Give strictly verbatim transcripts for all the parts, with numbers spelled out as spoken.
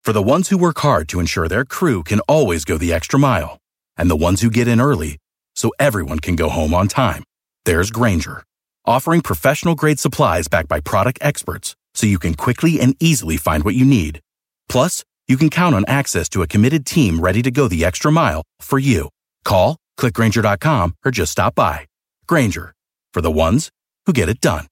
For the ones who work hard to ensure their crew can always go the extra mile, and the ones who get in early so everyone can go home on time, there's Grainger, offering professional-grade supplies backed by product experts so you can quickly and easily find what you need. Plus, you can count on access to a committed team ready to go the extra mile for you. Call, click Grainger dot com, or just stop by. Grainger, for the ones who get it done.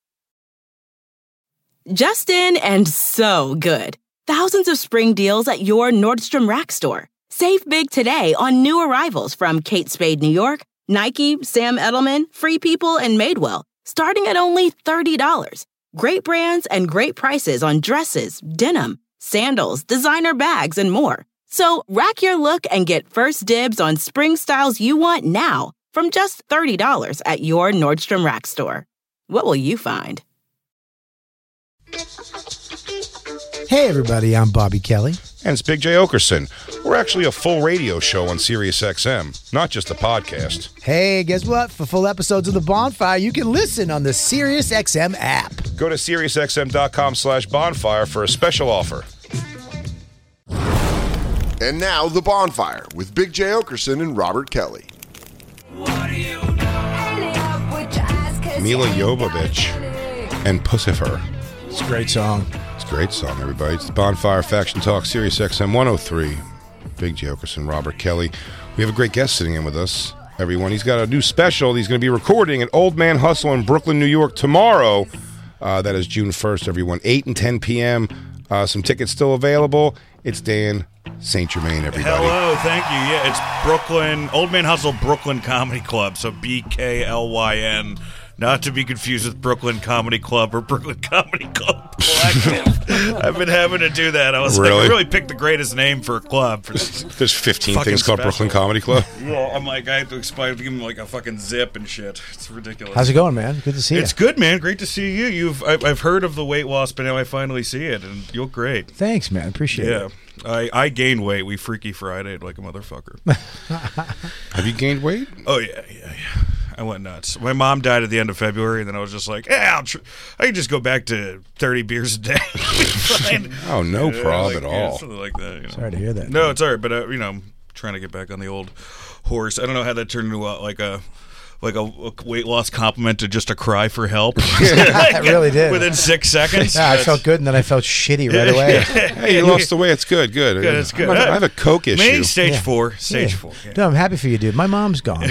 Justin and so good. Thousands of spring deals at your Nordstrom Rack store. Save big today on new arrivals from Kate Spade New York, Nike, Sam Edelman, Free People, and Madewell, starting at only thirty dollars. Great brands and great prices on dresses, denim, sandals, designer bags, and more. So rack your look and get first dibs on spring styles you want now from just thirty dollars at your Nordstrom Rack store. What will you find? Hey everybody, I'm Bobby Kelly. And it's Big J Okerson. We're actually a full radio show on Sirius X M, not just a podcast. Hey, guess what? For full episodes of The Bonfire, you can listen on the Sirius X M app. Go to SiriusXM.com slash bonfire for a special offer. And now, The Bonfire with Big J Okerson and Robert Kelly. Mila Jovovich and Pussifer. It's a great song. Great song, everybody. It's the Bonfire Faction Talk, Sirius X M one oh three. Big J Okerson, Robert Kelly. We have a great guest sitting in with us, everyone. He's got a new special he's going to be recording at Old Man Hustle in Brooklyn, New York tomorrow. Uh, that is June first, everyone. eight and ten p.m. Uh, some tickets still available. It's Dan Saint Germain, everybody. Hello, thank you. Yeah, it's Brooklyn, Old Man Hustle Brooklyn Comedy Club, so B K L Y N. Not to be confused with Brooklyn Comedy Club or Brooklyn Comedy Club Collective. I've been having to do that. I was really? like, I really picked the greatest name for a club. For this There's fifteen things called special. Brooklyn Comedy Club. Yeah, I'm like, I have to explain to give him like a fucking zip and shit. It's ridiculous. How's it going, man? Good to see you. It's good, man. Great to see you. You've I've, I've heard of the weight loss, but now I finally see it, and you look great. Thanks, man. Appreciate Yeah. it. I, I gained weight. We Freaky Friday'd like a motherfucker. Have you gained weight? Oh, yeah, yeah, yeah. I went nuts. My mom died at the end of February, and then I was just like, yeah, I'll tr- I can just go back to thirty beers a day. Fine. Oh, no Yeah, problem like, at yeah, all. something like that. You know. Sorry to hear that. No, it's all right, but, uh, you know, I'm trying to get back on the old horse. I don't know how that turned into a, like a... Like a, a weight loss compliment to just a cry for help. It really did. Within six seconds. Yeah, I felt good, and then I felt shitty right away. Hey, you lost the weight. It's good, good. Good, it's good. I'm not- I have a coke issue. Maybe stage Yeah. four. Stage Yeah. four. Yeah. No, I'm happy for you, dude. My mom's gone.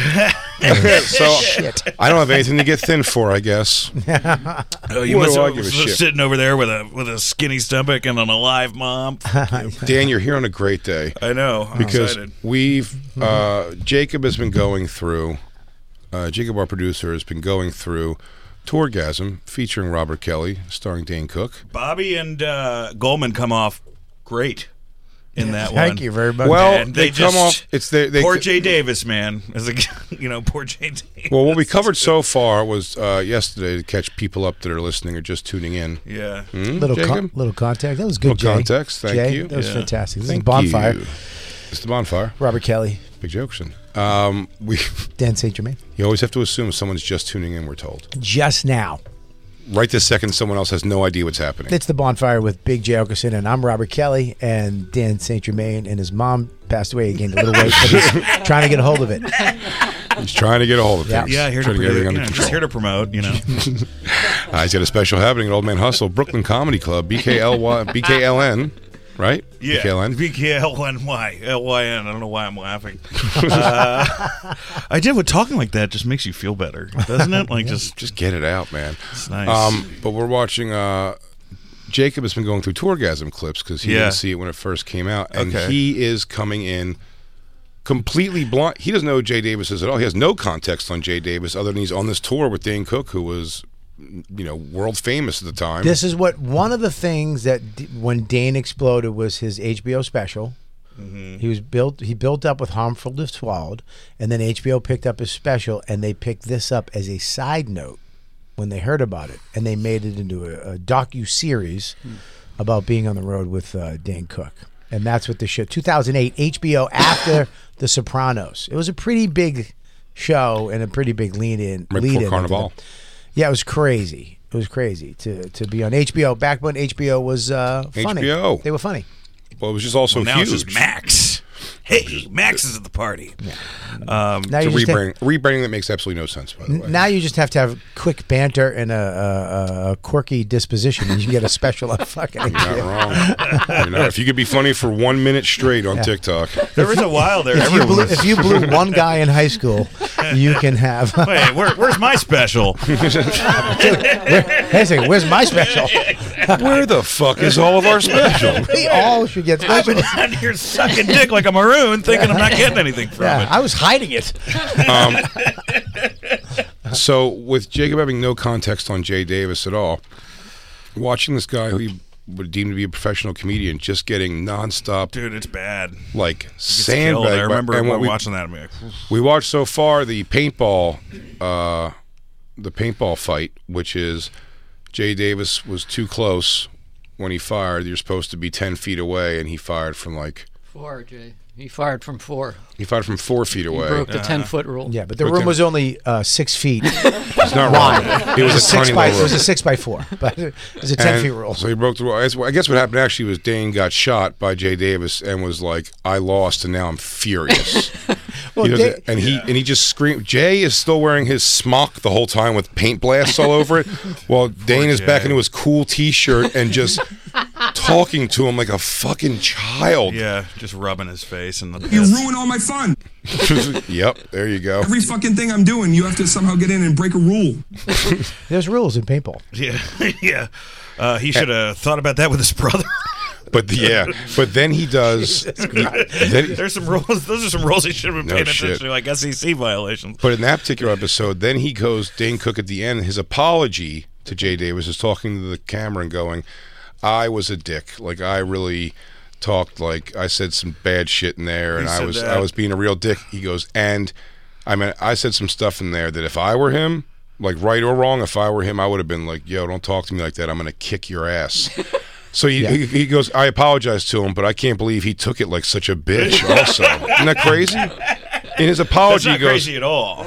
So Shit. I don't have anything to get thin for, I guess. Oh, you What must do I have give a was shit? sitting over there with a with a skinny stomach and an alive mom. Dan, you're here on a great day. I know. I'm Because excited. we've, uh, Jacob has been going through, uh, Jacob, our producer, has been going through Tourgasm, featuring Robert Kelly, starring Dane Cook. Bobby and uh, Goldman come off great in that one. Thank you very much. Well, And they, they come just- off, it's they, they Poor Jay Davis, man. As a, you know, poor Jay Davis. Well, what we covered so far was uh, yesterday to catch people up that are listening or just tuning in. Yeah. Hmm, little Jacob? con- little contact. That was good, Little Jay. context, thank Jay, you. That was Yeah. fantastic. This Thank is Bonfire. you. It's the Bonfire. Robert Kelly, Big Okerson. Um, we Dan Saint Germain. You always have to assume someone's just tuning in, we're told. Just now. Right this second, someone else has no idea what's happening. It's the Bonfire with Big J Okerson, and I'm Robert Kelly, and Dan Saint Germain, and his mom passed away. He gained a little weight, but he's trying to get a hold of it. He's trying to get a hold of Yeah. things. Yeah, here to, trying to get promote, everything you under know, control. just here to promote, you know. Uh, he's got a special happening at Old Man Hustle, Brooklyn Comedy Club, B K L Y, B K L N, right? Yeah, B K L N. B K L N Y, L Y N. I don't know why I'm laughing. uh, I did. What talking like that just makes you feel better, doesn't it? Like just, Just get it out, man. it's nice. Um, but we're watching. Uh, Jacob has been going through Tourgasm clips because he Yeah. didn't see it when it first came out, and Okay. he is coming in completely blind. He doesn't know who Jay Davis is at all. He has no context on Jay Davis other than he's on this tour with Dane Cook, who was, you know, world famous at the time. This is what one of the things that d- when Dane exploded was his H B O special. He was built. He built up with Harmful to Swallowed, and then H B O picked up his special, and they picked this up as a side note when they heard about it, and they made it into a, a docu series about being on the road with uh, Dane Cook, and that's what the show. two thousand eight H B O after The Sopranos. It was a pretty big show and a pretty big lead in. Right lead before in Carnival. Yeah, it was crazy. It was crazy to to be on H B O back when H B O was uh, funny. H B O. They were funny. Well, it was just also well, now huge. it's just Max. Hey, Max is at the party. Yeah. Um, Now It's a you just have- rebranding, rebranding that makes absolutely no sense, by the way. Now you just have to have quick banter and a, a, a quirky disposition, and you can get a special on fucking. You're not wrong. You know, if you could be funny for one minute straight on Yeah. TikTok. there was a while there. If you, everyone blew, was- if you blew one guy in high school, you can have. Wait, where, where's my special? Where, hey, say, where's my special? Where the fuck is all of our special? We all should get I've special. been out here sucking dick like a maroon, thinking I'm not getting anything from Yeah, it. I was hiding it. Um, so, with Jacob having no context on Jay Davis at all, watching this guy who he would deem to be a professional comedian just getting nonstop, Dude, it's bad. like Gets killed. sandbag. I remember and what we, watching that. I'm like, we watched so far the paintball, uh, the paintball fight, which is Jay Davis was too close when he fired. You're supposed to be ten feet away, and he fired from like Four, Jay. He fired from four. he fired from four feet He away. broke the ten-foot rule. Yeah, but the But room then- was only uh, six feet. It's not wrong. It was a six tiny by. little It was a room. six by four, but it was a ten And feet rule. So he broke the rule. I guess- I guess what happened actually was Dane got shot by Jay Davis and was like, "I lost, and now I'm furious." Well, He doesn't- Da- and he and he just screamed. Jay is still wearing his smock the whole time with paint blasts all over it, while Dane is back Jay. into his cool T-shirt and just talking to him like a fucking child. yeah, just rubbing his face and the You piss. ruin all my fun. Yep, there you go. Every fucking thing I'm doing, you have to somehow get in and break a rule. There's rules in paintball. Yeah, yeah. Uh, he should have thought about that with his brother. But the, yeah, but then he does. then he- There's some rules. Those are some rules he should have been No paying shit. attention to, like S E C violations. But in that particular episode, then he goes, Dane Cook at the end, his apology to Jay Davis is talking to the camera and going, I was a dick. Like, I really talked, like, I said some bad shit in there, and He I said was that. I was being a real dick. He goes, and, I mean, I said some stuff in there that if I were him, like, right or wrong, if I were him, I would have been like, yo, don't talk to me like that. I'm going to kick your ass. So he, Yeah. he he goes, I apologize to him, but I can't believe he took it like such a bitch also. Isn't that crazy? In his That's apology, not he goes, crazy at all.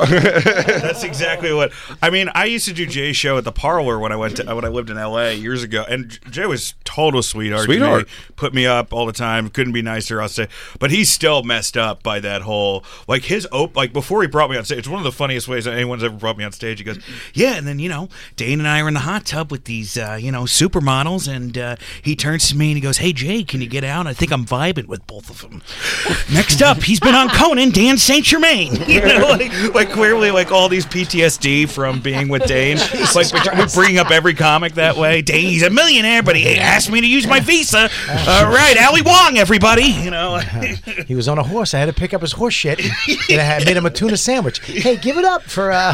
That's exactly what I mean. I used to do Jay's show at the Parlor when I went to when I lived in L A years ago, and Jay was total sweetheart. to me. Sweetheart. Put me up all the time. Couldn't be nicer. I'll say, but he's still messed up by that whole like his op like before he brought me on stage. It's one of the funniest ways that anyone's ever brought me on stage. He goes, yeah, and then you know Dane and I are in the hot tub with these uh, you know supermodels, and uh, he turns to me and he goes, hey Jay, can you get out? I think I'm vibing with both of them. Next up, he's been on Conan, Dan Saint Germain. You know, like, like clearly, like all these P T S D from being with Dane. Like we're bringing up every comic that way. Dane, he's a millionaire, but he asked me to use my visa. All right, Ali Wong, everybody. You know, He was on a horse. I had to pick up his horse shit, and I had made him a tuna sandwich. Hey, give it up for. Uh...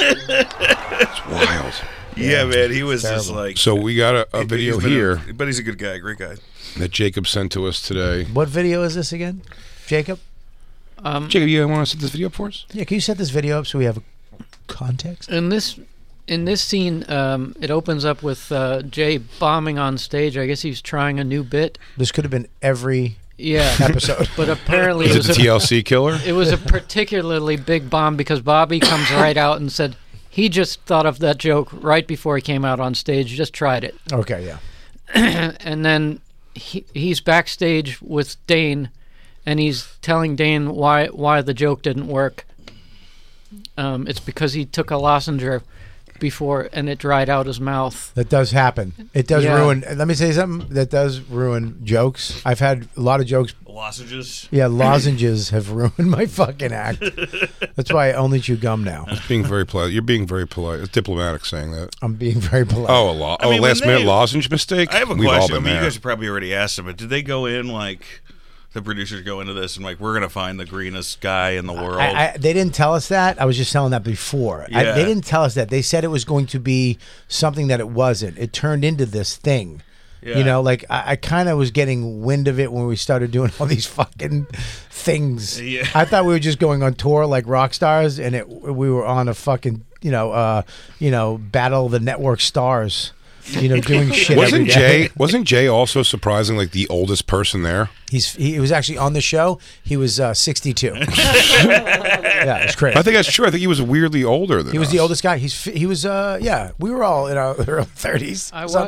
it's wild. yeah, man, he was just terrible. like. So we got a, a he's video been here a- but he's a good guy, great guy. that Jacob sent to us today. What video is this again, Jacob? Um, Jacob, you want to set this video up for us? Yeah, can you set this video up so we have a context? in this in this scene, um, it opens up with uh, Jay bombing on stage. I guess he's trying a new bit. This could have been every Yeah, episode. but apparently Is it it was the a, T L C killer? it was a particularly big bomb because Bobby comes right out and said he just thought of that joke right before he came out on stage. Just tried it. Okay, yeah. And then he, he's backstage with Dane, and he's telling Dane why why the joke didn't work. Um, it's because he took a lozenge before, and it dried out his mouth. That does happen. It does Yeah. ruin. Let me say something. That does ruin jokes. I've had a lot of jokes. Lozenges. Yeah, lozenges have ruined my fucking act. That's why I only chew gum now. Being very polite. You're being very polite. It's diplomatic saying that. I'm being very polite. Oh, a lo- I oh, mean, when last minute they- lozenge mistake. I have a We've all question. I been mean, you there. guys have probably already asked him, but did they go in like the producers go into this and like we're gonna find the greenest guy in the world? I, I, they didn't tell us that. I was just telling that before. I, Yeah. they didn't tell us that. They said it was going to be something that it wasn't. It turned into this thing. Yeah. You know, like I, I kind of was getting wind of it when we started doing all these fucking things. Yeah. I thought we were just going on tour like rock stars, and it we were on a fucking you know uh you know battle of the network stars. You know, doing shit. every Wasn't day. Jay? Wasn't Jay also surprising? Like the oldest person there. He's he was actually on the show. He was uh, sixty-two. Yeah, it's crazy. I think that's true. I think he was weirdly older than He was us. the oldest guy. He's fi- he was uh yeah. We were all in our early thirties. I Some- wa-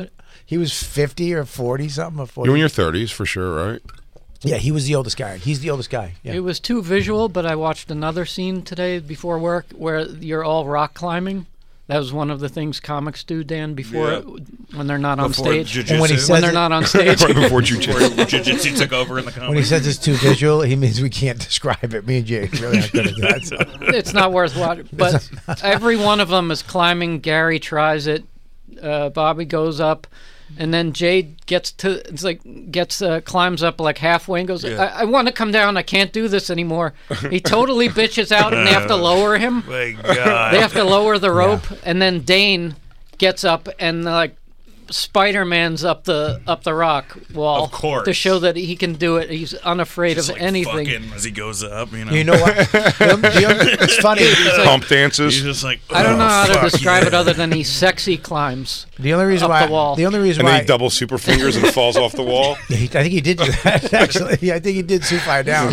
He was fifty or forty something or forty. You're in your thirties for sure, right? Yeah, he was the oldest guy. He's the oldest guy. Yeah. It was too visual, but I watched another scene today before work where you're all rock climbing. That was one of the things comics do, Dan, before Yeah. when they're not on Before stage. jiu-jitsu. And when he When says they're it- not on stage. Right before jiu-jitsu. Jiu-jitsu took over in the comedy. When he says it's too visual, he means we can't describe it. Me and Jay really aren't good at that. So. It's not worth watching. But every one of them is climbing. Gary tries it. Uh, Bobby goes up, and then Jay gets to it's like gets uh, climbs up like halfway and goes. Yeah. I, I want to come down. I can't do this anymore. He totally bitches out, and they have to lower him. My God. They have to lower the rope, and then Dane gets up and like Spider-Man's up the up the rock wall Of course. to show that he can do it. He's unafraid Just of like anything. fucking as he goes up, you know. You know what? The- the- it's funny. Pump dances. He's just like, I don't know "Oh, how to fuck describe yeah." it other than he sexy climbs. The only reason Up why the wall. the only reason And then why he double super fingers and falls off the wall. Yeah, he, I think he did do that actually. Yeah, I think he did Sioux Fire down.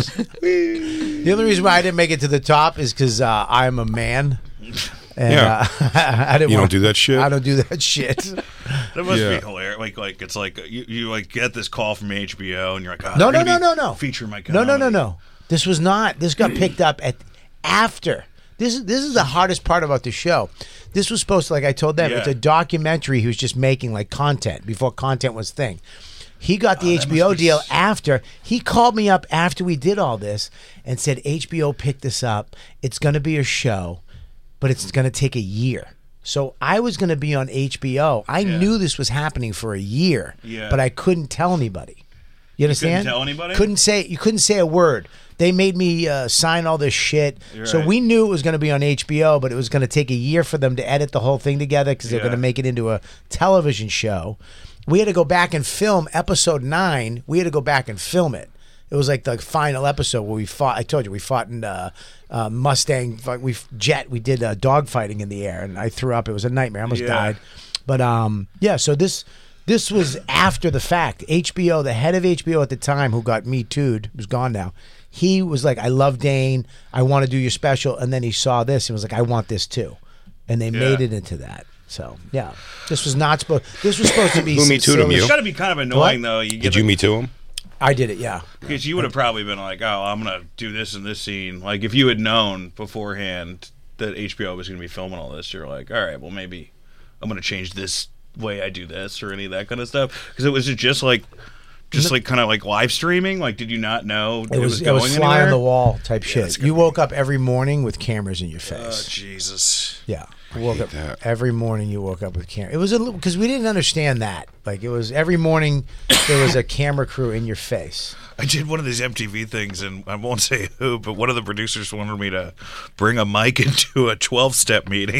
The only reason why I didn't make it to the top is because uh, I'm a man. And, Yeah. uh, I didn't You don't want- do that shit? I don't do that shit. That must Yeah. be hilarious. Like, like it's like you, you like get this call from H B O, and you're like, oh, No, they're no, no, gonna no, be no. featuring my No, no, no, comedy. no. This was not. This got picked up at after. This is this is the hardest part about the show. This was supposed to, like I told them, Yeah. it's a documentary he was just making like content before content was thing. He got the Oh, that H B O must be deal s- after. He called me up after we did all this and said H B O picked this up. It's going to be a show, but it's going to take a year. So I was going to be on H B O. I Yeah. knew this was happening for a year, Yeah. but I couldn't tell anybody. You understand? tell anybody? Couldn't say. You couldn't say a word. They made me uh, sign all this shit. You're so right. we knew it was going to be on H B O, but it was going to take a year for them to edit the whole thing together because they're Yeah. going to make it into a television show. We had to go back and film episode nine. We had to go back and film it. It was like the final episode where we fought. I told you we fought in uh, uh, Mustang. We jet. We did uh, dog fighting in the air, and I threw up. It was a nightmare. I almost Yeah. died. But um, yeah. So this this was after the fact. H B O, the head of H B O at the time, who got Me Too'd, who's gone now. He was like, "I love Dane. I want to do your special." And then he saw this and was like, "I want this too," and they made it into that. So yeah, this was not supposed. This was supposed to be. Who some Me Too'd him, silly you? It's sh- got to be kind of annoying What? though. You get Did you like, me to him? I did it. Yeah. Because you would have probably been like, oh, I'm going to do this in this scene. Like, if you had known beforehand that H B O was going to be filming all this, you're like, all right, well, maybe I'm going to change this way I do this or any of that kind of stuff. Because it was just like, just like kind of like live streaming. Like, did you not know It was, it going was fly on anywhere? the wall type Yeah, shit. it's gonna You woke up every morning with cameras in your Oh, face. Jesus. yeah, you woke hate up that. every morning. You woke up with camera. It was a because we didn't understand that. Like it was every morning there was a camera crew in your face. I did one of these M T V things, and I won't say who, but one of the producers wanted me to bring a mic into a twelve-step meeting.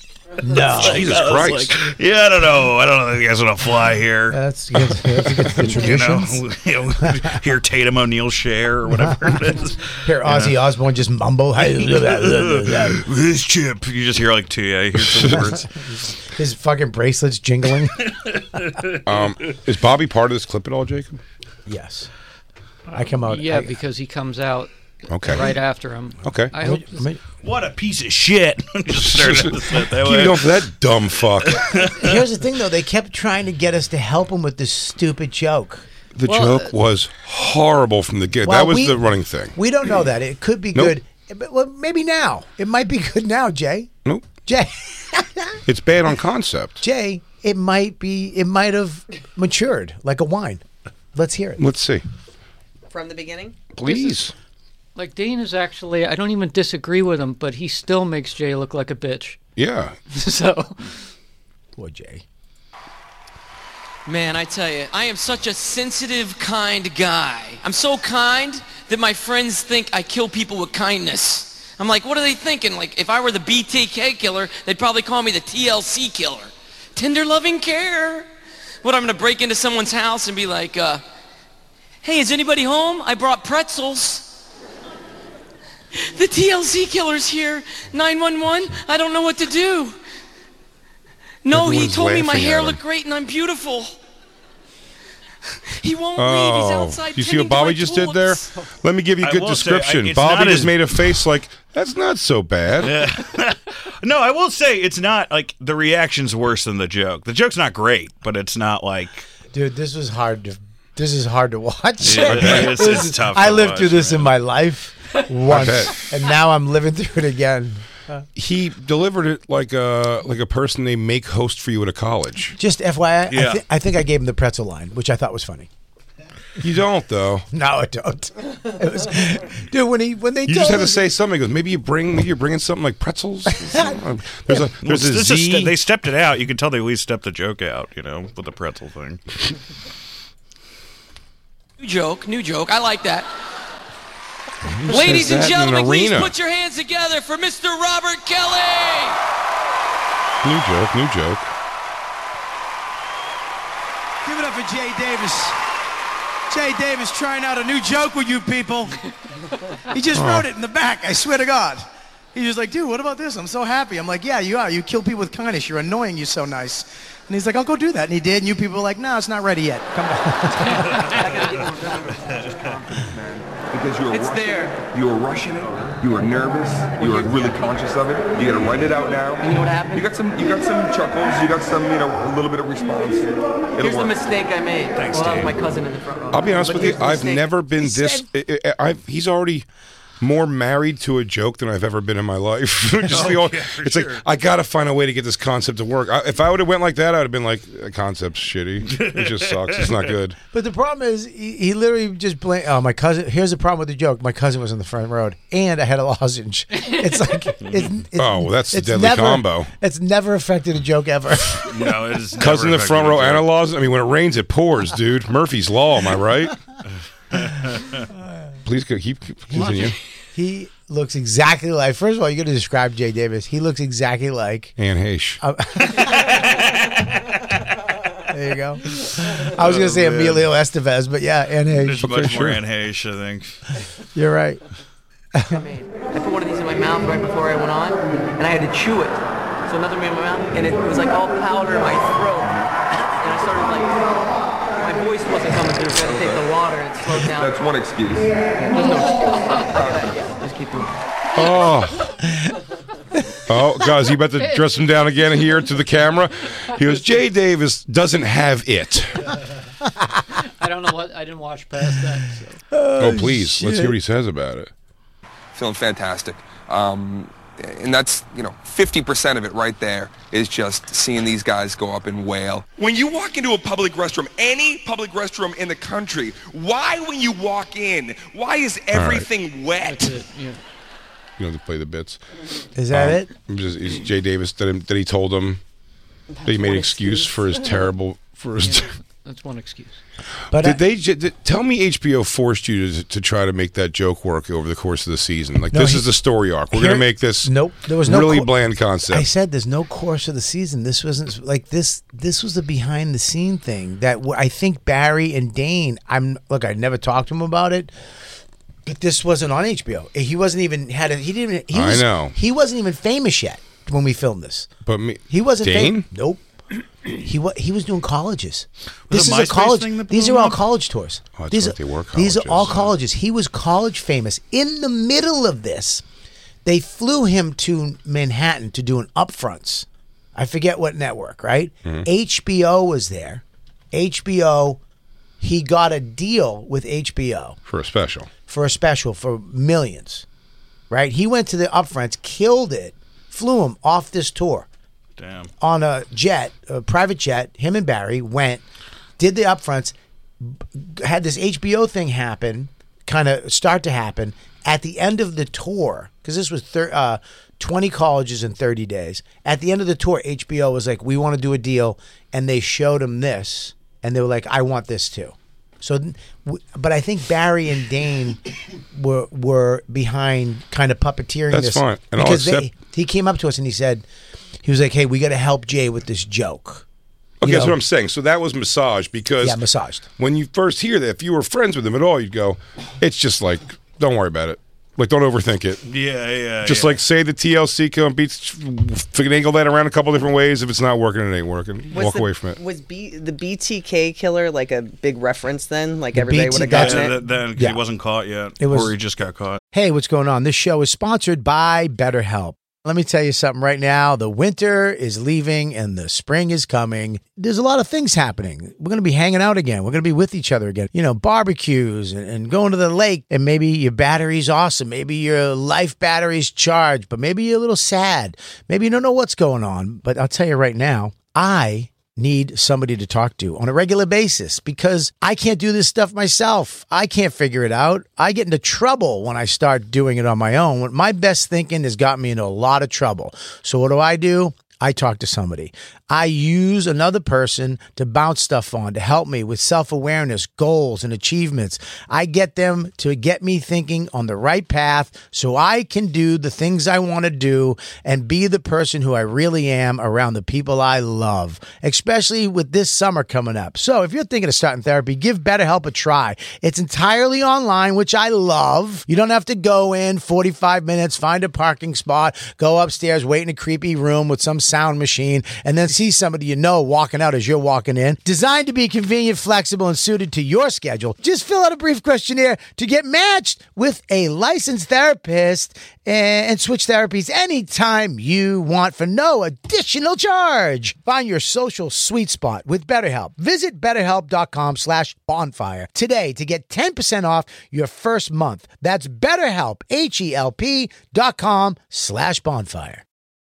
No, Jesus I was Christ. like, yeah, I don't know. I don't know if you guys want to fly here. that's against, that's against the You traditions. know, you know, hear Tatum O'Neal share or whatever it is. Here, Ozzy Osbourne just mumble. This chip. You just hear like two. Yeah, you hear some words. His fucking bracelets jingling. Um, is Bobby part of this clip at all, Jacob? Yes, I come out. Yeah, I, because he comes out Okay. right after him. Okay. I hope. I mean, What a piece of shit. Just started to sit that Keep way. going for that dumb fuck. here's the thing, though. They kept trying to get us to help him with this stupid joke. The Well, joke was horrible from the get. Well, that was we- the running thing. We don't know that. It could be Nope. good. But, well, maybe now. It might be good now, Jay. Nope. Jay. It's bad on concept. Jay, it might be. It might have matured like a wine. Let's hear it. Let's see. From the beginning? Please. Like Dane is actually, I don't even disagree with him, but he still makes Jay look like a bitch. Yeah. So Poor Jay. Man, I tell you, I am such a sensitive, kind guy. I'm so kind that my friends think I kill people with kindness. I'm like, what are they thinking? Like, if I were the B T K killer, they'd probably call me the T L C killer. Tender loving care. What, I'm gonna break into someone's house and be like, uh, hey, is anybody home? I brought pretzels. The T L C killer's here. nine one one, I don't know what to do. No, he Everyone's told me my laughing hair at him. looked great and I'm beautiful. He won't leave. He's Oh, outside. you see what tending to Bobby my just did there? tulips. Let me give you a I good will say, I- description. it's Bobby not just as- made a face like, that's not so bad. No, I will say it's not like the reaction's worse than the joke. The joke's not great, but it's not like. Dude, this was hard to. This is hard to watch. Yeah, it's- This it's is- tough I to lived watch, through this man. in my life once, bet. and now I'm living through it again. He delivered it like a like a person they make host for you at a college. Just F Y I, I, Yeah. thi- I think I gave him the pretzel line, which I thought was funny. You don't though. No, I don't. It was, dude, when he when they You told just had to us- say something. He goes, maybe you bring, maybe you're bringing something like pretzels. There's a Well, there's a this is Z. ste- they stepped it out. You can tell they at least stepped the joke out, you know, with the pretzel thing. New joke, new joke. I like that. Who Ladies says and that in an gentlemen, please arena? put your hands together for Mister Robert Kelly. New joke, new joke. Give it up for Jay Davis. Jay Davis trying out a new joke with you people. He just Oh. wrote it in the back, I swear to God. He's just like, dude, what about this? I'm so happy. I'm like, yeah, you are. You kill people with kindness. You're annoying. You're so nice. And he's like, I'll go do that. And he did. And you people were like, no, it's not ready yet. Come Because you were It's rushing there. it. You were rushing it. You were nervous. You were really conscious of it. You got to write it out now. You know what happened? You got some. You got some chuckles. You got some. You know, a little bit of response. It'll Here's the work. mistake I made. Thanks, well, that was Dave. my cousin in the front row. I'll be honest But with you. here's the I've mistake. never been He this. said- I, I, I've, he's already more married to a joke than I've ever been in my life. Just the Oh, old, yeah, for it's sure. like I got to find a way to get this concept to work. I, if I would have went like that, I would have been like, "The concept's shitty. It just sucks. It's not good." But the problem is, he, he literally just blamed. Oh, my cousin. Here's the problem with the joke. My cousin was on the front row, and I had a lozenge. It's like, it's, it's, Oh, well, that's a it's deadly never, combo. It's never affected a joke ever. No, it is. Cousin in never the front affected row, the joke. Anna Laws. I mean, when it rains, it pours, dude. Murphy's Law. Am I right? Please go, keep keep- continue. He looks exactly like. First of all, you got to describe Jay Davis. He looks exactly like. Anne Heche. Uh, there you go. I was going to say Oh, man. Emilio Estevez, but yeah, Anne There's Heche. much sure. more Anne Heche, I think. You're right. I made. I put one of these in my mouth right before I went on, and I had to chew it. So another one in my mouth, and it was like all powder in my throat. And I started like, my voice wasn't coming through, so I had to take the water and slow down. That's one excuse. There's no yeah, just keep doing it. Oh. Oh, guys, you about to dress him down again here to the camera? He goes, Jay Davis doesn't have it. I don't know what I didn't watch past that. So. Oh, please. Let's shit. hear what he says about it. Feeling fantastic. Um, and that's, you know, fifty percent of it right there is just seeing these guys go up and wail. When you walk into a public restroom, any public restroom in the country, why when you walk in, why is everything wet? That's it, yeah. You know, to play the bits. Is that Um, it? Just, is Jay Davis that, him, that he told him that he made an excuse for his terrible for his. Yeah, that's one excuse. But Did I- they j- did, tell me H B O forced you to, to try to make that joke work over the course of the season? Like No, this he- is the story arc. We're Here- gonna make this Nope. There was no really co- bland concept. I said there's no course of the season. This wasn't like this. This was the behind the scene thing that w- I think Barry and Dane. I'm look. I never talked to him about it, but this wasn't on H B O. He wasn't even had a. He didn't. Even, he I was, know. He wasn't even famous yet when we filmed this. but me, He wasn't Dane? famous. Nope. He wa- he was doing colleges. Was This it is a MySpace college. thing that These blew are him all up? college tours. Oh, that's these right, are, they were These are all colleges. colleges. He was college famous. In the middle of this, they flew him to Manhattan to do an upfronts. I forget what network, right? Mm-hmm. H B O was there. H B O, he got a deal with H B O for a special. for a special for millions, right? He went to the upfronts, killed it, flew him off this tour Damn. on a jet, a private jet. Him and Barry went, did the upfronts, b- had this H B O thing happen, kind of start to happen at the end of the tour, because this was thir- uh, twenty colleges in thirty days. At the end of the tour, H B O was like, we want to do a deal, and they showed him this, and they were like, I want this too. So, w- but I think Barry and Dane were were behind kind of puppeteering That's this. fine. And I'll because they, accept- he came up to us and he said, he was like, hey, we got to help Jay with this joke. Okay, You that's know? what I'm saying. So that was massaged because Yeah, massaged. when you first hear that, if you were friends with him at all, you'd go, "It's just like, don't worry about it. Like, don't overthink it. Yeah, yeah. Just yeah. like say the T L C come beats, finagle that around a couple different ways. If it's not working, it ain't working. Was Walk the, away from it. Was B, the B T K killer like a big reference then? Like The everybody B T would have gotten yeah, it? th- then 'cause Yeah. he wasn't caught yet, It was- or he just got caught. Hey, what's going on? This show is sponsored by BetterHelp. Let me tell you something right now. The winter is leaving and the spring is coming. There's a lot of things happening. We're going to be hanging out again. We're going to be with each other again. You know, barbecues and, and going to the lake. And maybe your battery's awesome. Maybe your life battery's charged, but maybe you're a little sad. Maybe you don't know what's going on. But I'll tell you right now, I need somebody to talk to on a regular basis because I can't do this stuff myself. I can't figure it out. I get into trouble when I start doing it on my own. My best thinking has got me into a lot of trouble. So what do I do? I talk to somebody. I use another person to bounce stuff on, to help me with self-awareness, goals, and achievements. I get them to get me thinking on the right path so I can do the things I want to do and be the person who I really am around the people I love, especially with this summer coming up. So if you're thinking of starting therapy, give BetterHelp a try. It's entirely online, which I love. You don't have to go in forty-five minutes, find a parking spot, go upstairs, wait in a creepy room with some sound machine, and then see somebody you know walking out as you're walking in. Designed to be convenient, flexible, and suited to your schedule. Just fill out a brief questionnaire to get matched with a licensed therapist and switch therapies anytime you want for no additional charge. Find your social sweet spot with BetterHelp. Visit betterhelp.com slash bonfire today to get ten percent off your first month. That's BetterHelp, H-E-L-P dot com slash bonfire.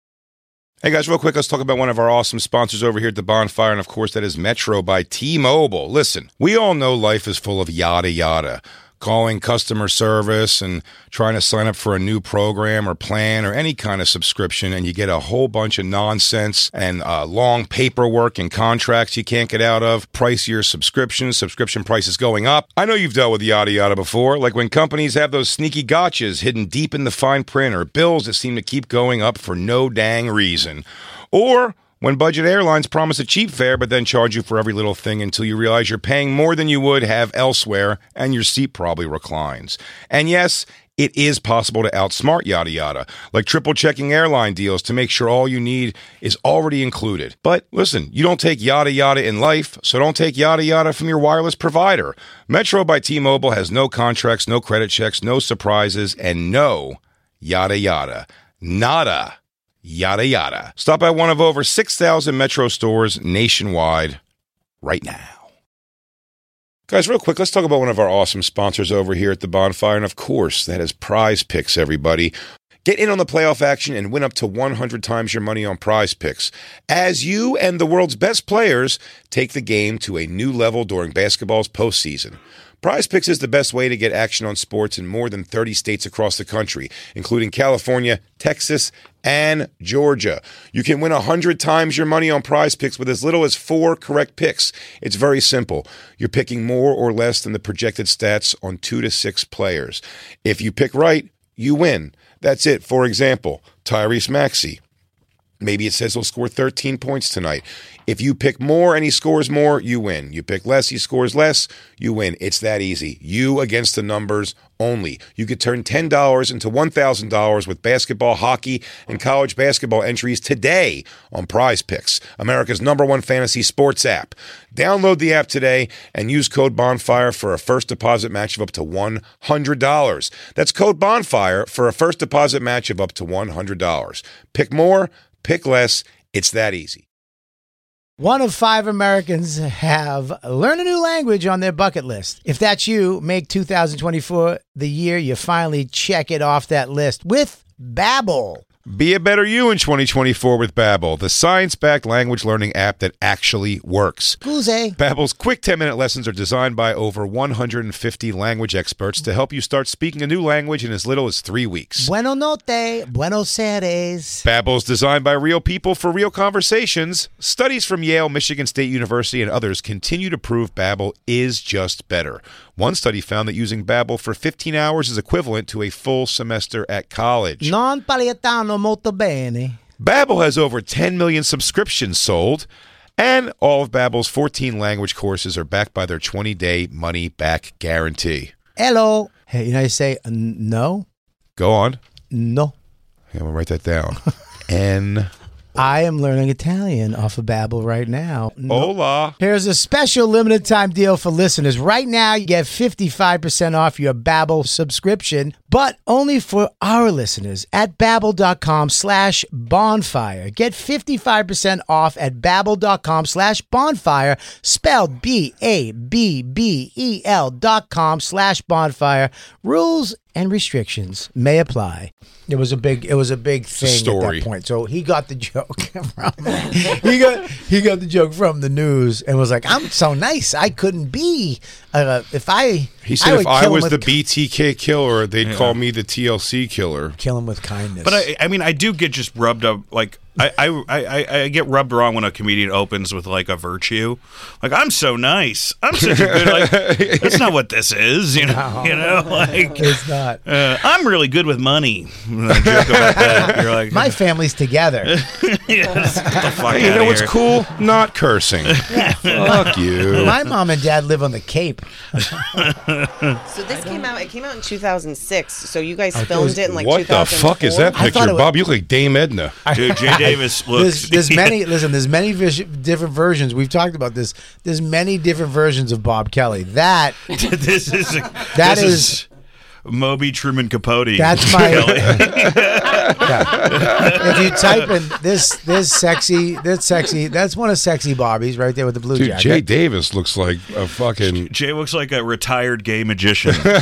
Hey guys, real quick, let's talk about one of our awesome sponsors over here at the Bonfire, and of course that is Metro by T-Mobile. Listen, we all know life is full of yada yada. Calling customer service and trying to sign up for a new program or plan or any kind of subscription, and you get a whole bunch of nonsense and uh, long paperwork and contracts you can't get out of, pricier subscriptions, subscription prices going up. I know you've dealt with yada yada before, like when companies have those sneaky gotchas hidden deep in the fine print or bills that seem to keep going up for no dang reason. Or when budget airlines promise a cheap fare but then charge you for every little thing until you realize you're paying more than you would have elsewhere and your seat probably reclines. And yes, it is possible to outsmart yada yada, like triple checking airline deals to make sure all you need is already included. But listen, you don't take yada yada in life, so don't take yada yada from your wireless provider. Metro by T-Mobile has no contracts, no credit checks, no surprises, and no yada yada. Nada. Yada yada. Stop by one of over six thousand Metro stores nationwide right now. Guys, real quick, let's talk about one of our awesome sponsors over here at the Bonfire, and of course, that is Prize Picks, everybody. Get in on the playoff action and win up to one hundred times your money on Prize Picks, as you and the world's best players take the game to a new level during basketball's postseason. Prize Picks is the best way to get action on sports in more than thirty states across the country, including California, Texas, and Georgia. You can win one hundred times your money on Prize Picks with as little as four correct picks. It's very simple. You're picking more or less than the projected stats on two to six players. If you pick right, you win. That's it. For example, Tyrese Maxey. Maybe it says he'll score thirteen points tonight. If you pick more and he scores more, you win. You pick less, he scores less, you win. It's that easy. You against the numbers only. You could turn ten dollars into one thousand dollars with basketball, hockey, and college basketball entries today on Prize Picks, America's number one fantasy sports app. Download the app today and use code BONFIRE for a first deposit match of up to one hundred dollars. That's code BONFIRE for a first deposit match of up to one hundred dollars. Pick more, pick less. It's that easy. One of five Americans have learn a new language on their bucket list. If that's you, make two thousand twenty-four the year you finally check it off that list with Babbel. Be a better you in twenty twenty-four with Babbel, the science-backed language learning app that actually works. Scusi. Babbel's quick ten-minute lessons are designed by over one hundred fifty language experts to help you start speaking a new language in as little as three weeks. Buenos notte, buenos aires. Babbel's designed by real people for real conversations. Studies from Yale, Michigan State University, and others continue to prove Babbel is just better. One study found that using Babbel for fifteen hours is equivalent to a full semester at college. Non paletano molto bene. Babbel has over ten million subscriptions sold, and all of Babbel's fourteen language courses are backed by their twenty-day money-back guarantee. Hello. Hey, you know how you say uh, no? Go on. No. Yeah, I'm gonna write that down. N. I am learning Italian off of Babbel right now. Hola. Here's a special limited time deal for listeners. Right now, you get fifty-five percent off your Babbel subscription, but only for our listeners at babbel.com slash bonfire. Get fifty-five percent off at babbel.com slash bonfire, spelled B A B B E L dot com slash bonfire. Rules and restrictions may apply. It was a big, it was a big thing story. at that point. So he got the joke from he got he got the joke from the news and was like, "I'm so nice, I couldn't be uh, if I." He said I would if I kill him was with the B T K killer, they'd Yeah. call me the T L C killer. Kill him with kindness. But I, I mean, I do get just rubbed up. Like I, I, I, I get rubbed wrong when a comedian opens with like a virtue. Like I'm so nice. I'm such a good. Like that's not what this is. You know. No. You know. Like it's not. Uh, I'm really good with money. When I joke about that. You're like my family's together. Yes, get the fuck You outta know what's here. cool? Not cursing. Fuck you. My mom and dad live on the Cape. So this came out. It came out in two thousand six. So you guys Oh, filmed was- it in like What two the thousand four. fuck is that I thought picture, it was- Bob? You look like Dame Edna. Dude, Jay Davis looks. There's, there's many. Listen, there's many vis- different versions. We've talked about this. There's many different versions of Bob Kelly. That this is a, that this is. Moby Truman Capote. That's my. Yeah. If you type in this, this sexy, this sexy, that's one of sexy Bobby's right there with the blue Dude, jacket. Jay Davis looks like a fucking. Jay looks like a retired gay magician. Jay.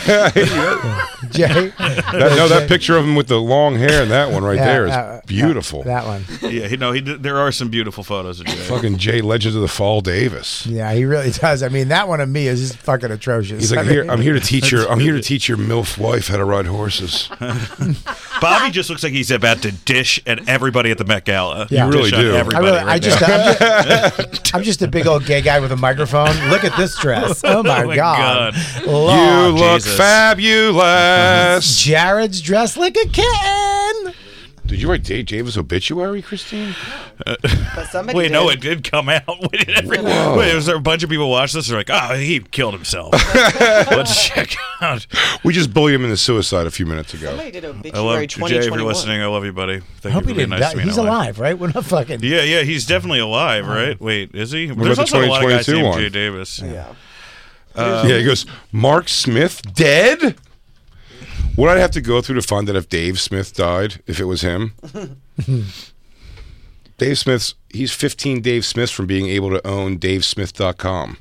That, no, that picture of him with the long hair and that one right Yeah, there is uh, beautiful. That one. Yeah, he, no, he, did- there are some beautiful photos of Jay. Fucking Jay Legends of the Fall Davis. Yeah, he really does. I mean, that one of me is just fucking atrocious. He's like, I mean- here, I'm here to teach your, I'm here to teach your MILF wife how to ride horses. Bobby just looks like he's about to dish at everybody at the Met Gala. Yeah. You really Dish on do. I, Everybody really, right I just, now. I'm just, I'm just a big old gay guy with a microphone. Look at this dress. Oh my, Oh my god! God. Lord you look Jesus. fabulous. Jared's dressed like a kitten. Did you write Jay Davis obituary, Christine? But somebody Wait, did. no, it did come out. Wait, did every, Whoa. wait, was there a bunch of people watch this? They're like, oh, he killed himself. Let's check out. We just bullied him into suicide a few minutes ago. Somebody did I love obituary Jay. twenty If you're twenty-one. listening, I love you, buddy. I Thank hope you he for being didn't nice die. to me. in He's L A. alive, right? We're not fucking. Yeah, yeah, he's definitely alive, right? Wait, is he? There's about the also a lot of guys twenty twenty-two named one? Jay Davis. Yeah. yeah, he goes, Mark Smith dead? Would I have to go through to find out if Dave Smith died, if it was him? Dave Smith's, he's fifteen Dave Smiths from being able to own Dave Smith dot com.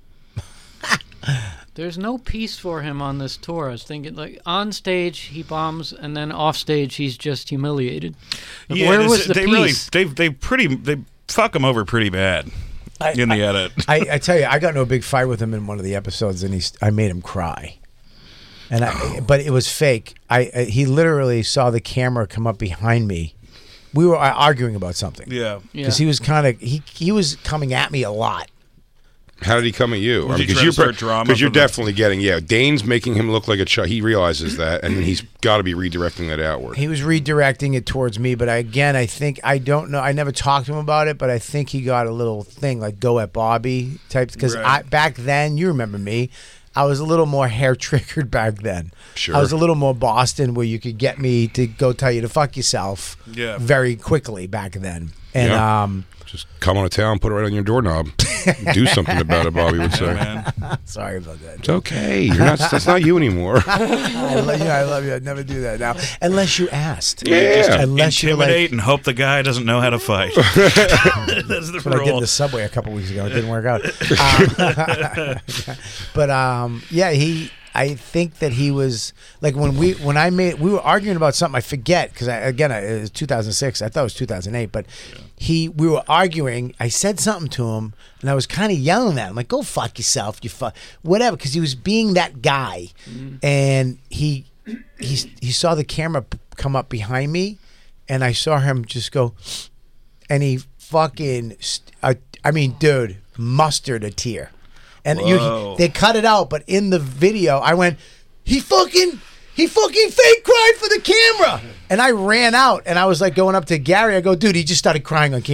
There's no peace for him on this tour. I was thinking, like, on stage he bombs, and then off stage he's just humiliated. Like, Yeah, where this- was the they peace? really, they, they pretty, they fuck him over pretty bad I, in the I, edit. I, I tell you, I got into a big fight with him in one of the episodes, and he, I made him cry. And I, but it was fake. I, I he literally saw the camera come up behind me. We were uh, arguing about something. Yeah, because he was kind of he he was coming at me a lot. How did he come at you? Was he Because trying you're, to start drama because you're for the- definitely getting, yeah, Dane's making him look like a child. He realizes that, and then he's got to be redirecting that outward. He was redirecting it towards me, but I, again, I think I don't know. I never talked to him about it, but I think he got a little thing like "go at Bobby" type. Because Right. I back then, you remember me. I was a little more hair triggered back then. Sure. I was a little more Boston, where you could get me to go tell you to fuck yourself. Yeah. Very quickly back then, and Yeah. um, Just come on to town, put it right on your doorknob. Do something about it, Bobby would say. man. sorry about that. It's okay. You're not, that's not you anymore. I love you. I love you. I'd never do that now, unless you asked. Yeah. Just Unless you're like- intimidate and hope the guy doesn't know how to fight. That's the That's what I did in rule. the subway a couple weeks ago. It didn't work out. Um, but um, yeah, he. I think that he was like when we when I made we were arguing about something. I forget because I, again I, it was two thousand six. I thought it was two thousand eight. But he we were arguing. I said something to him, and I was kind of yelling at him like, "Go fuck yourself, you fuck whatever," because he was being that guy, and he he he saw the camera p- come up behind me, and I saw him just go, and he fucking st- uh, I mean, dude, mustered a tear. And you, Whoa. they cut it out, but in the video, I went, he fucking, he fucking fake cried for the camera. And I ran out, and I was like going up to Gary. I go, dude, he just started crying on camera.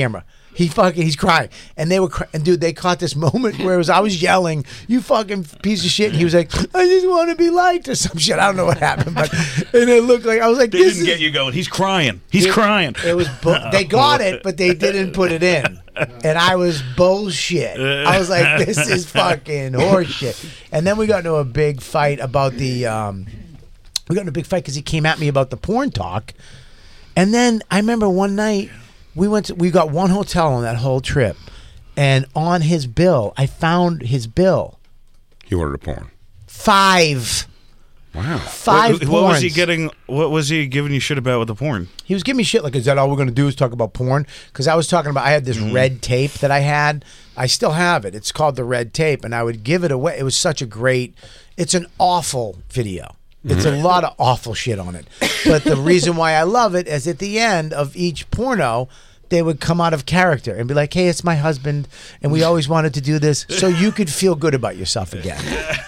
He fucking, he's crying. And they were, cry- and dude, they caught this moment where it was, I was yelling, you fucking piece of shit. And he was like, I just want to be liked or some shit. I don't know what happened, but, and it looked like, I was like, They this didn't is, get you going. He's crying. He's it, crying. It was, bu- they got it, but they didn't put it in. And I was bullshit. I was like, this is fucking horseshit. And then we got into a big fight about the, um, we got into a big fight because he came at me about the porn talk. And then I remember one night, we went to, we got one hotel on that whole trip, and on his bill, I found his bill. He ordered a porn. Five. Wow. Five What, what was he porns. getting? What was he giving you shit about with the porn? He was giving me shit like, is that all we're going to do is talk about porn? Because I was talking about, I had this Mm-hmm. red tape that I had. I still have it. It's called the red tape, and I would give it away. It was such a great, it's an awful video. It's a lot of awful shit on it. But the reason why I love it is at the end of each porno, they would come out of character and be like, hey, it's my husband, and we always wanted to do this so you could feel good about yourself again.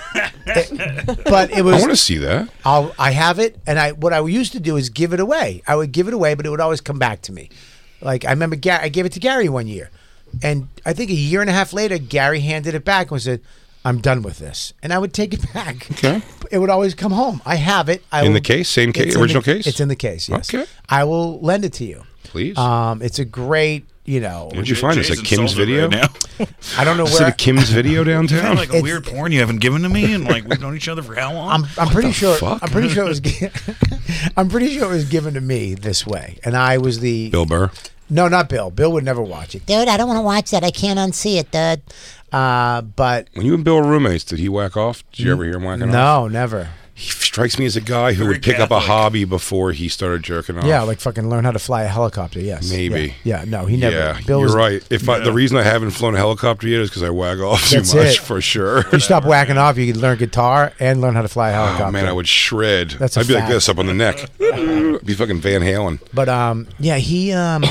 It- but it was. I want to see that. I'll, I have it, and I what I used to do is give it away. I would give it away, but it would always come back to me. Like I remember, Ga- I gave it to Gary one year, and I think a year and a half later, Gary handed it back and said, I'm done with this. And I would take it back. Okay. It would always come home. I have it. I In will, the case? Same case? it's in Original the- case? It's in the case, yes. Okay. I will lend it to you. Please. Um, it's a great, you know. Where'd you find this? At Jason Kim's sold it video? right now. I don't know Is it where. a Kim's video downtown? Kind of like a It's- weird porn you haven't given to me, and like we've known each other for how long? I'm I'm pretty sure fuck? I'm pretty sure it was gi- I'm pretty sure it was given to me this way, and I was the Bill Burr. No, not Bill. Bill would never watch it, dude. I don't want to watch that. I can't unsee it, dude. Uh, but When you and Bill were roommates, did he whack off? Did you ever hear him whacking off? no, never. He strikes me as a guy who Very would pick up a Catholic. hobby before he started jerking off. Yeah, like fucking learn how to fly a helicopter. Yes, Maybe. Yeah, yeah no, he never. Yeah, Bill you're was, right. If I, the reason I haven't flown a helicopter yet is because I wag off too That's much, it. for sure. If you stop whacking off, you could learn guitar and learn how to fly a helicopter. Oh man, I would shred. That's a I'd be like fact. this up on the neck. I'd be fucking Van Halen. But um, yeah, he um,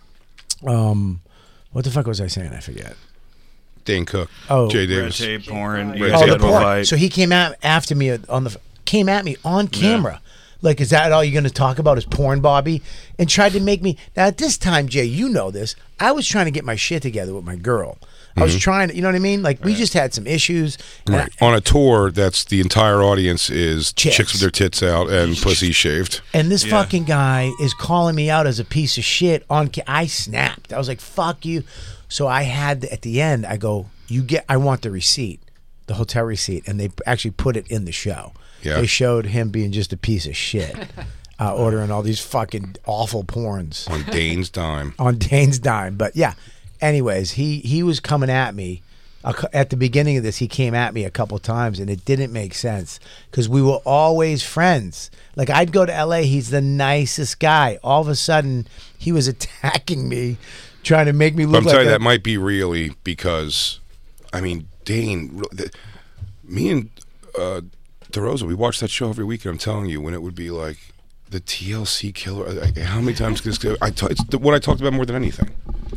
um, what the fuck was I saying? I forget. Dane Cook. Oh. Jay Red Davis. tape porn. You Red guys Oh, tape the got into a porn. fight. So he came out after me on the came at me on camera. Like, is that all you're going to talk about is porn, Bobby? And tried to make me. Now, at this time, Jay, you know this. I was trying to get my shit together with my girl. I was trying to, you know what I mean? Like, we just had some issues. and Right. On a tour, that's the entire audience is chicks, Chicks. with their tits out and pussy shaved. And this Yeah. fucking guy is calling me out as a piece of shit on ca- I snapped. I was like, fuck you. So I had, at the end, I go, you get, I want the receipt, the hotel receipt. And they actually put it in the show. Yeah. They showed him being just a piece of shit, uh, ordering all these fucking awful porns On Dane's dime. on Dane's dime. But yeah, anyways, he, he was coming at me. a cou- At the beginning of this, he came at me a couple times, and it didn't make sense because we were always friends. Like, I'd go to L A, he's the nicest guy. All of a sudden, he was attacking me, trying to make me But look I'm like telling you, a- that might be really because, I mean, Dane, the, me and uh, DeRosa, we watched that show every week, and I'm telling you, when it would be like the T L C killer, like, how many times could this, I t- it's the, what I talked about more than anything.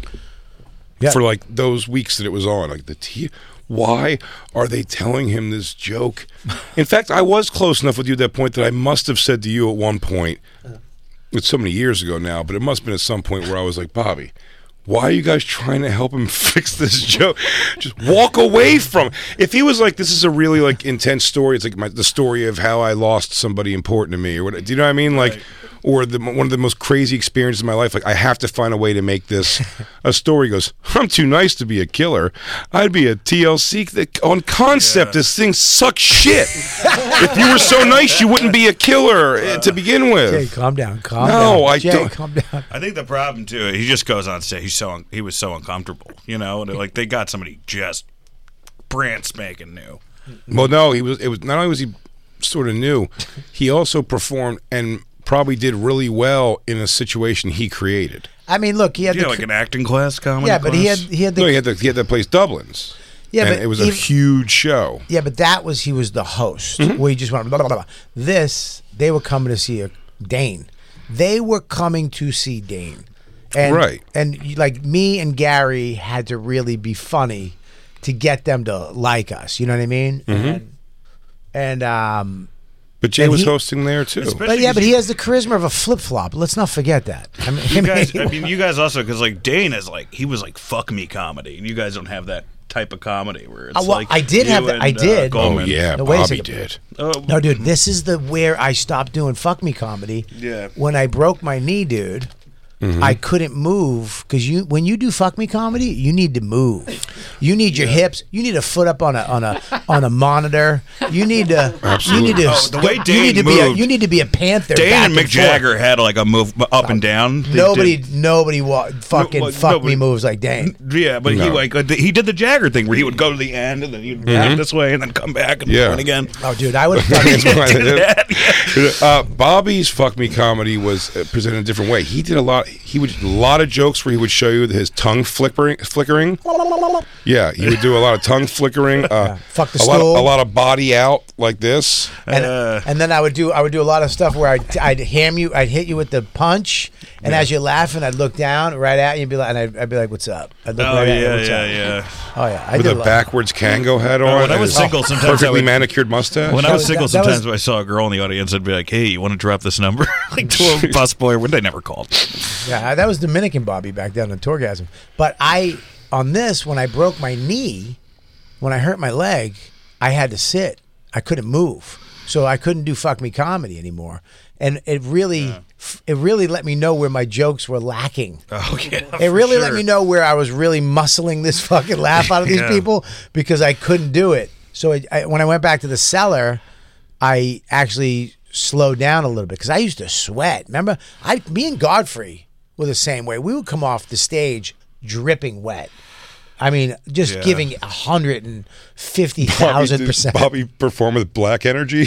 Yeah. For like those weeks that it was on, like the T. Why are they telling him this joke? In fact, I was close enough with you at that point that I must have said to you at one point, it's so many years ago now, but it must have been at some point where I was like, Bobby, why are you guys trying to help him fix this joke? Just walk away from it. If he was like, this is a really like intense story, it's like my, the story of how I lost somebody important to me, or what? Do you know what I mean? Like, or the one of the most crazy experiences in my life. Like, I have to find a way to make this a story. He goes, I'm too nice to be a killer. I'd be a T L C that, on concept. Yeah. This thing sucks shit. If you were so nice, you wouldn't be a killer uh, to begin with. Jay, calm down, calm No, down. I Jay, don't- calm down. I think the problem too, he just goes on stage. He's so un- he was so uncomfortable, you know. And, like they got somebody just brand spanking new. Well, no, he was. It was not only was he sort of new, he also performed and probably did really well in a situation he created. I mean, look, he had Yeah, the, like an acting class, comedy. yeah, but he had class? he had the No, he had the, he had that place Dublin's. Yeah, and but it was a even- huge show. Yeah, but that was he was the host. Mm-hmm. Where he just went blah, blah, blah, blah. This they were coming to see a Dane. They were coming to see Dane, and Right. and you- like me and Gary had to really be funny to get them to like us. You know what I mean? Mm-hmm. And, and um, But Jay And was he- hosting there too. But yeah, but he has the charisma of a flip flop. Let's not forget that. I mean, You guys, I mean, you guys also because like Dane is like he was like fuck me comedy, and you guys don't have that type of comedy where it's Uh, well, like I did you have that. and, I uh, did. Goldman. No, wait a second. Oh, No, dude, this is the where I stopped doing fuck me comedy. Yeah. When I broke my knee, dude, Mm-hmm. I couldn't move because you when you do fuck me comedy, you need to move. You need your hips. You need a foot up on a on a on a monitor. You need to. Absolutely. You need to. Oh, the way you Dane need to be. A, moved. you need to be a panther. Dane back and Mick forth. Jagger had like a move up and down. They Nobody, did- nobody wa- fucking No, well, fuck nobody- me moves like Dane. Yeah, but he No. like uh, he did the Jagger thing where he would go to the end and then he'd Mhm. walk this way and then come back and Yeah. run again. Oh, dude, I would. That's why they did. uh, Bobby's fuck me comedy was uh, presented a different way. He did a lot. He would a lot of jokes where he would show you his tongue flickering. Flickering. Yeah, he would do a lot of tongue flickering. Uh, Fuck the a lot, stool. a lot of body out like this. And, and then I would do I would do a lot of stuff where I'd, I'd ham you I'd hit you with the punch, and Yeah. as you're laughing I'd look down right at you and be like and I'd, I'd be like, what's up? I'd look Oh, right at you, yeah, what's yeah, up? yeah. Oh yeah, I With did a lot. backwards Kango hat on. Oh, when I and was his single, sometimes I perfectly would- manicured mustache. When I was single, that- that was- sometimes when I saw a girl in the audience, I'd be like, "Hey, you want to drop this number?" Like to a busboy. When they never called. Yeah, that was Dominican Bobby back down in Torgasm. But I on this when I broke my knee, when I hurt my leg, I had to sit. I couldn't move, so I couldn't do fuck me comedy anymore. And it really, it really let me know where my jokes were lacking. Oh yeah, It really for let sure. me know where I was really muscling this fucking laugh out of these Yeah. people because I couldn't do it. So it, I, when I went back to the cellar, I actually slowed down a little bit because I used to sweat. Remember, I me and Godfrey were the same way. We would come off the stage dripping wet. I mean, just Yeah. giving a hundred and fifty thousand percent. Bobby performed with black energy.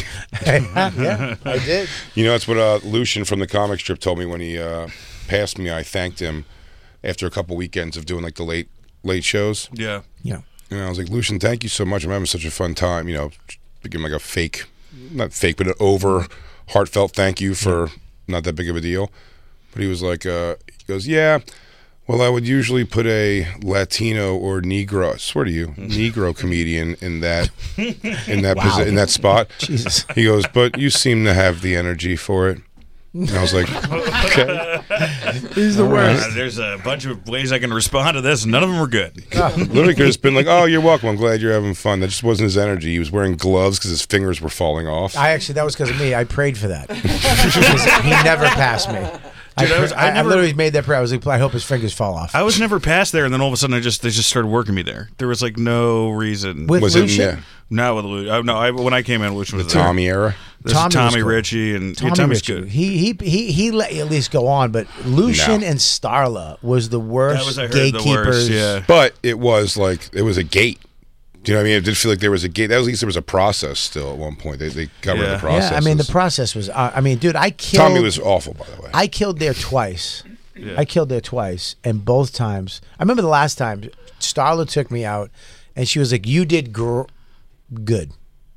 Yeah, I did. You know, that's what uh, Lucian from the comic strip told me when he uh, passed me. I thanked him after a couple weekends of doing like the late late shows. Yeah. Yeah. And I was like, Lucian, thank you so much. I'm having such a fun time. You know, give him like a fake, not fake, but an over heartfelt thank you for not that big of a deal. But he was like, uh, he goes, yeah. Well, I would usually put a Latino or Negro, I swear to you, Negro comedian in that in that Wow. posi- in that spot. Jesus. He goes, but you seem to have the energy for it. And I was like, okay. He's the Uh, worst. there's a bunch of ways I can respond to this, and none of them were good. Literally could have been like, oh, you're welcome. I'm glad you're having fun. That just wasn't his energy. He was wearing gloves because his fingers were falling off. I actually, that was because of me. I prayed for that. Because he never passed me. Dude, I I, was- I I, I never- literally made that prayer. I was like, I hope his fingers fall off. I was never past there, and then all of a sudden, I just they just started working me there. There was like no reason. With Was it- Lucian? yeah. No, with Lucian. Oh, no, I, when I came in, Lucian was The Tommy era? This Tommy is was Tommy cool. Ritchie, and Tommy yeah, Tommy's Ritchie. good. He he he he let you at least go on, but Lucian No. and Starla was the worst That was, I heard, the gatekeepers. worst, yeah. But it was like, it was a gate. Do you know what I mean? It did feel like there was a gate. That was, at least there was a process still at one point. They, they got rid of the process. Yeah, I mean the process was. Uh, I mean, dude, I killed. Tommy was awful, by the way. I killed there twice. Yeah. I killed there twice, and both times. I remember the last time Starla took me out, and she was like, "You did gr- good."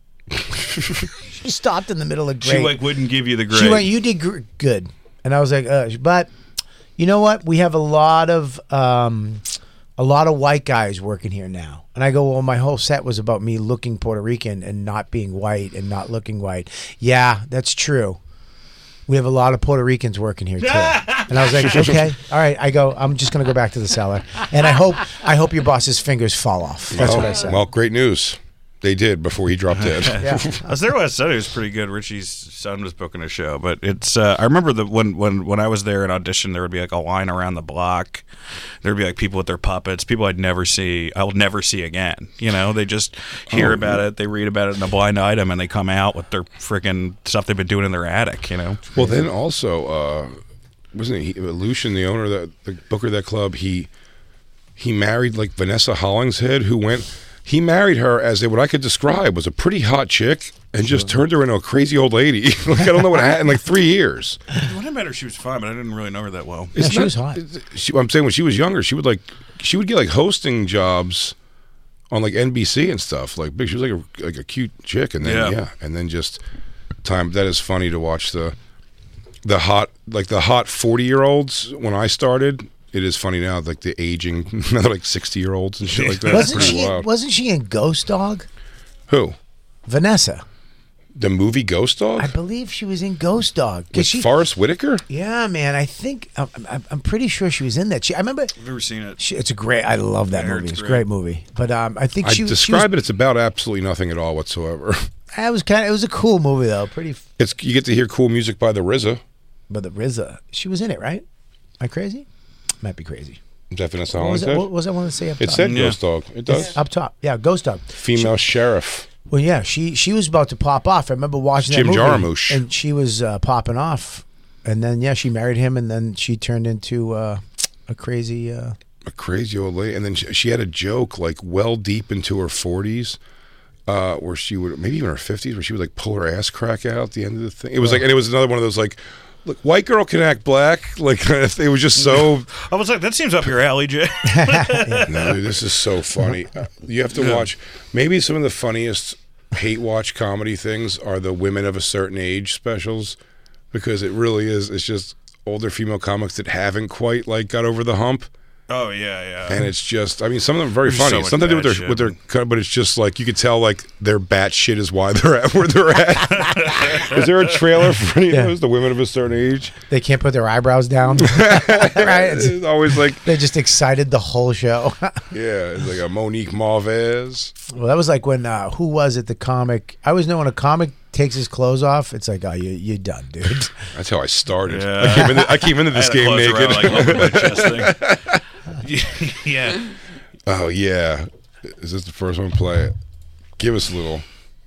She stopped in the middle of great. She like wouldn't give you the grade. She went, "You did gr- good," and I was like, uh, "But you know what? We have a lot of um, a lot of white guys working here now." And I go, "Well, my whole set was about me looking Puerto Rican and not being white and not looking white." Yeah, that's true. We have a lot of Puerto Ricans working here too. And I was like, "Okay, all right." I go, "I'm just gonna go back to the cellar, and I hope I hope your boss's fingers fall off." That's well, what I said. Well, great news. They did before he dropped dead. Yeah. I was there last Sunday. It was pretty good. Richie's son was booking a show, but it's. Uh, I remember the when when when I was there in audition, there would be like a line around the block. There'd be like people with their puppets, people I'd never see. I will never see again. You know, they just hear Oh, about it, they read about it in a blind item, and they come out with their freaking stuff they've been doing in their attic. You know. Well, then also, uh, wasn't he Lucian, the owner of that, the booker of that club? He he married like Vanessa Hollingshead, who went. He married her as a, what I could describe was a pretty hot chick, and just turned her into a crazy old lady. Like I don't know what happened in like three years. When I met her, she was fine, but I didn't really know her that well. Yeah, she was hot. She, I'm saying when she was younger, she would like she would get like hosting jobs on like N B C and stuff. Like big, she was like a like a cute chick, and then Yeah. yeah, and then just time. That is funny to watch the the hot like the hot forty year olds when I started. It is funny now, like the aging, now they're like sixty year olds and shit like that. It's Wasn't pretty she? wild. Wasn't she in Ghost Dog? Who? Vanessa. the movie Ghost Dog? I believe she was in Ghost Dog. With she, Forrest Whitaker? Yeah, man. I think I'm, I'm, I'm pretty sure she was in that. She, I remember. I've never seen it. She, it's a great. I love that I heard movie. it's It's a great. great movie. But um, I think I she describe she was, it. It's about absolutely nothing at all whatsoever. It was kind of. It was a cool movie though. Pretty. It's you get to hear cool music by the R Z A. But the R Z A, she was in it, right? Am I crazy? Might be crazy. Definite What was, Holland that, said? what was that one to say up It top? said Ghost Dog. It does. Up top. Yeah, Ghost Dog. Female sheriff. Well, yeah, she she was about to pop off. I remember watching Jim that movie, Jarmusch. and she was uh, popping off, and then yeah, she married him, and then she turned into uh, a crazy. Uh, A crazy old lady. And then she, she had a joke like well deep into her forties. Uh, where she would, maybe even her fifties, where she would like pull her ass crack out at the end of the thing. It was like, and it was another one of those like, look, white girl can act black. Like it was just so. I was like, that seems up your alley, Jay. No, dude, this is so funny. Uh, You have to Yeah. watch. Maybe some of the funniest hate watch comedy things are the women of a certain age specials, because it really is. It's just older female comics that haven't quite like got over the hump. Oh yeah, yeah. And it's just, I mean, some of them are very There's so funny. much Something to do bad with their, with their, shit. cut, but it's just like you could tell, like their bat shit is why they're at where they're at. Is there a trailer for any Yeah. of those? The women of a certain age. they can't put their eyebrows down. Right? It's- It's always like, They're just excited the whole show. yeah, it's like a Monique Marvez. Well, that was like when uh, who was it? The comic. I always know when a comic takes his clothes off, it's like, oh, you you're done, dude. That's how I started. Yeah. I came into, I came into I this had to game close naked. around, like, over my chest thing. Yeah. Oh yeah, is this the first one? Play it. Give us a little.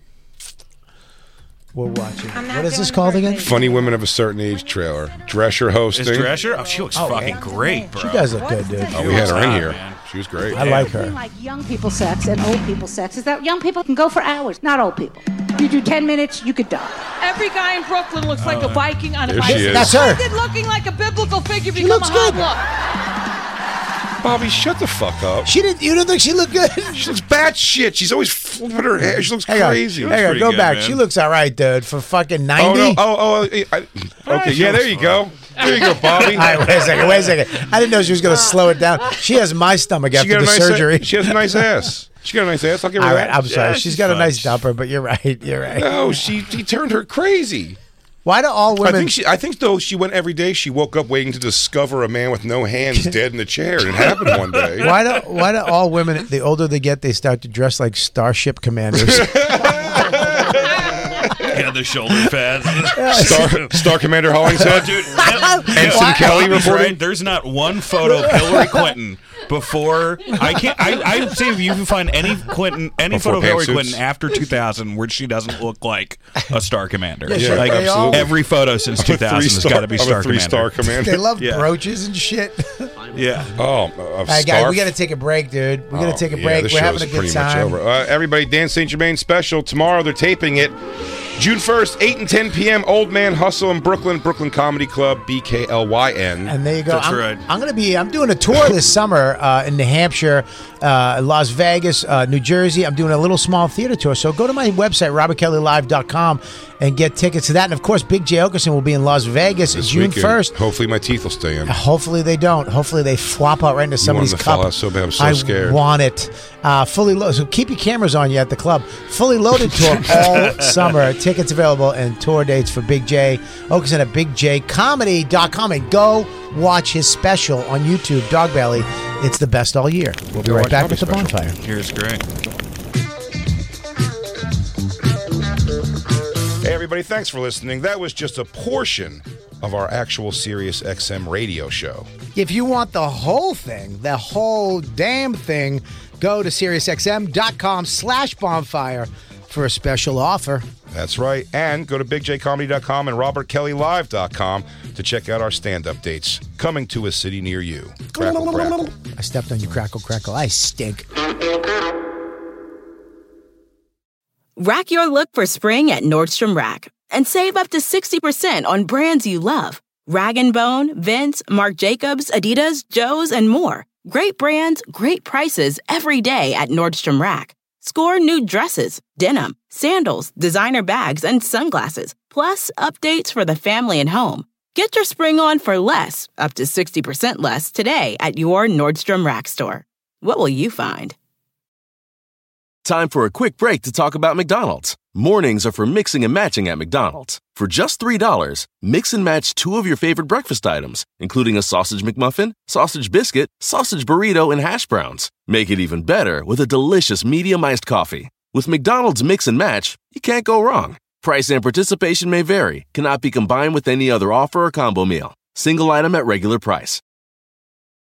We're watching. What is this called again? Funny women of a certain age trailer. Drescher hosting. Is Drescher? Oh, she looks Oh, fucking yeah. great, bro. She does look good, dude. Oh, we had her in hot, here. man. She was great. I like her. Like young people sex and old people sex is that young people can go for hours, not old people. You do ten minutes, you could die. Every guy in Brooklyn looks like a Viking on a There she bicycle. is. That's her. Did looking like a biblical figure She become looks a hot good. look? Bobby, shut the fuck up. She didn't. You don't think she looked good? She looks bat shit. She's always flipping her hair. She looks Hang on. crazy. Hang on. pretty Go good, back. man. She looks all right, dude. For fucking Oh ninety. no! Oh oh! I, I, okay, yeah. There you go. There you go, Bobby. All right, wait a second. Wait a second. I didn't know she was going to slow it down. She has my stomach She after got the a nice. surgery. She has a nice ass. She got a nice ass. I'll give her All that. right, I'm sorry. Yeah, she's she's got a fine. nice dumper, but you're right. You're right. No, she he turned her crazy. Why do all I women? think she. I think though she went every day. She woke up waiting to discover a man with no hands dead in the chair. And it happened one day. Why do why do all women? The older they get, they start to dress like Starship Commanders. Yeah, the shoulder pads. Star, Star Commander Hollingshead. Dude, Ensign Kelly Bobby's reporting. right. There's not one photo of Hillary Clinton before. I can't. I, I say if you can find any Clinton, any Before photo of Hillary pantsuits. Clinton after two thousand where she doesn't look like a star commander. Yeah, sure, like they all- every photo since two thousand has got to be I'm star a three-star commander. commander. They love Yeah. brooches and shit. Yeah. Oh, a All right, guys, scarf? we got to take a break, dude. We got to Oh, take a yeah, break. this We're show's having a good pretty much time. over. Uh, everybody, Dan Saint Germain special tomorrow. They're taping it June first, eight and ten p.m. Old Man Hustle in Brooklyn, Brooklyn Comedy Club, B K L Y N. And there you go. That's I'm, right. I'm going to be. I'm doing a tour this summer uh, in New Hampshire, uh, Las Vegas, uh, New Jersey. I'm doing a little small theater tour. So go to my website robert kelly live dot com and get tickets to that. And of course, Big J Okerson will be in Las Vegas This June weekend. first. Hopefully, my teeth will stay in. Hopefully they don't. Hopefully they flop out right into You want somebody's them to cup. fall out so bad. I'm so I scared. want it. Uh, fully loaded. So keep your cameras on you at the club. Fully loaded tour all summer. Tickets available and tour dates for Big J Okerson at big j comedy dot com. And go watch his special on YouTube, Dog Belly. It's the best all year. We'll be Go right watch back Comedy with the Special. bonfire. Here's great. Hey, everybody, thanks for listening. That was just a portion of our actual Sirius X M radio show. If you want the whole thing, the whole damn thing, go to SiriusXM.com slash bonfire for a special offer. That's right. And go to big j comedy dot com and robert kelly live dot com to check out our stand-up dates coming to a city near you. Crackle, crackle. I stepped on you, crackle, crackle. I stink. Rack your look for spring at Nordstrom Rack and save up to sixty percent on brands you love. Rag and Bone, Vince, Marc Jacobs, Adidas, Joe's, and more. Great brands, great prices every day at Nordstrom Rack. Score new dresses, denim, sandals, designer bags, and sunglasses, plus updates for the family and home. Get your spring on for less, up to sixty percent less today at your Nordstrom Rack store. What will you find? Time for a quick break to talk about McDonald's. Mornings are for mixing and matching at McDonald's. For just three dollars, mix and match two of your favorite breakfast items, including a sausage McMuffin, sausage biscuit, sausage burrito, and hash browns. Make it even better with a delicious medium iced coffee. With McDonald's Mix and Match, you can't go wrong. Price and participation may vary, cannot be combined with any other offer or combo meal. Single item at regular price.